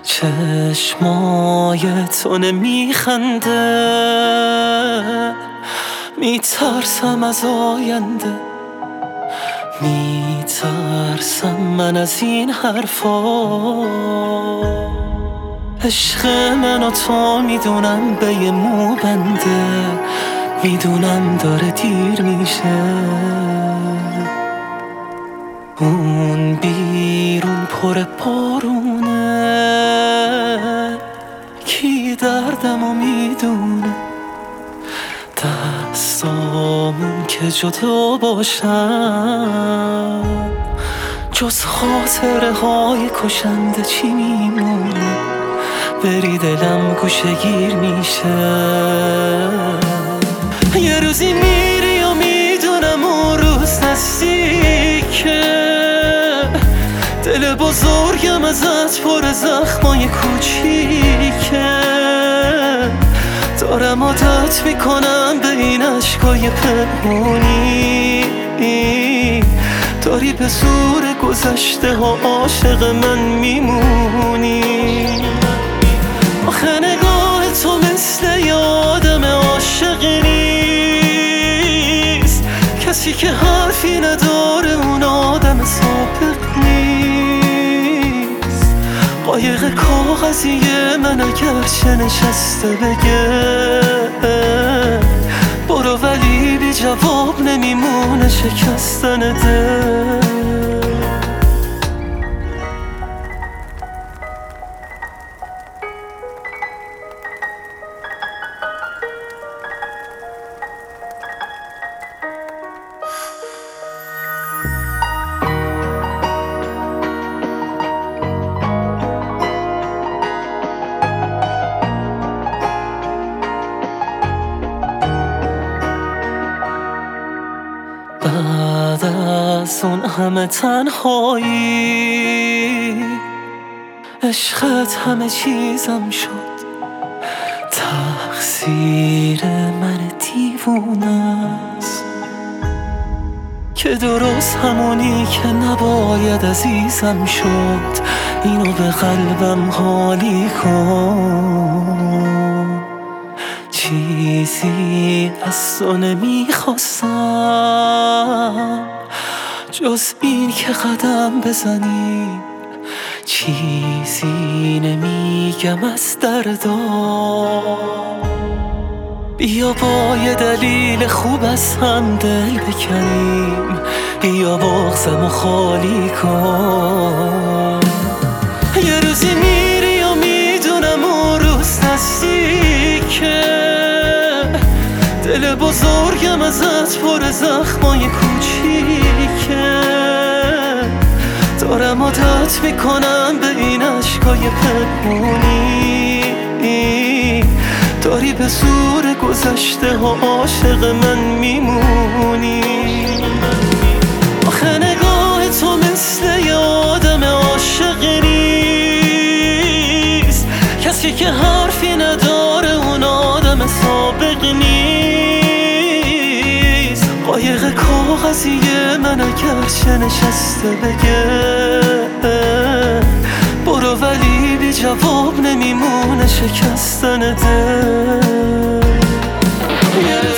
چشمای تو نمیخنده، میترسم از آینده، میترسم من از این حرفا. عشق من و تو میدونم به یه مو بنده، میدونم داره دیر میشه. اون بیرون پر بارونه، کی دردمو میدونه. دستامون که جدا باشن، جز خاطره های کشنده چی میمونه؟ بری دلم گوشه گیر میشه. یه روزی میری و میدونم اون روز نزدیکه، دل بزرگم ازت پر زخمای کوچیکه. دارم عادت میکنم به این عشقای پنهونی، داری به زور گذشته ها عاشق من میمونی. آخه نگاه تو مثل یه آدم عاشق نیست، کسی که حرفی نداره اون آدم سابق نیست. قایق کاغذیه من اگرچه نشسته بگه برو، ولی بی جواب نمیمونه شکستن دل. بعد از اون همه تنهایی، عشقت همه چیزم شد. تقصیر من دیوونه است که درست همونی که نباید عزیزم شد. اینو به قلبم حالی کن، چیزی از تو نمیخواستم جز این که قدم بزنی. چیزی نمیگم از دردا، بیا با یه دلیل خوب از هم دل بکنیم. بیا بغضمو خالی کن. یه روزی میری و میدونم اون روز نزدیکه، دل بزرگم ازت پر زخمای کوچیکه. دارم عادت میکنم به این عشقای پنهونی، داری به زور گذشته ها عاشق من میمونی. آخه نگاه تو مثل یه آدم عاشق نیست، کسی که حرفی نداره اون آدم سابق نیست. قایق کاغذیه من اگرچه نشسته بگه برو، ولی بی جواب نمیمونه شکستن دل.